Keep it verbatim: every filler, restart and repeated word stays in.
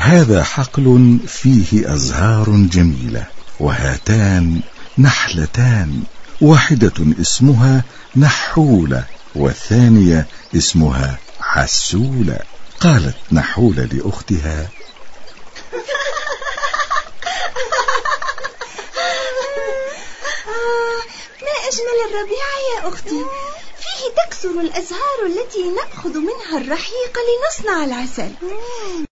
هذا حقل فيه أزهار جميلة، وهاتان نحلتان، واحدة اسمها نحولة والثانية اسمها حسولة. قالت نحولة لأختها: ما أجمل الربيع يا أختي، فيه تكثر الأزهار التي نأخذ منها الرحيق لنصنع العسل.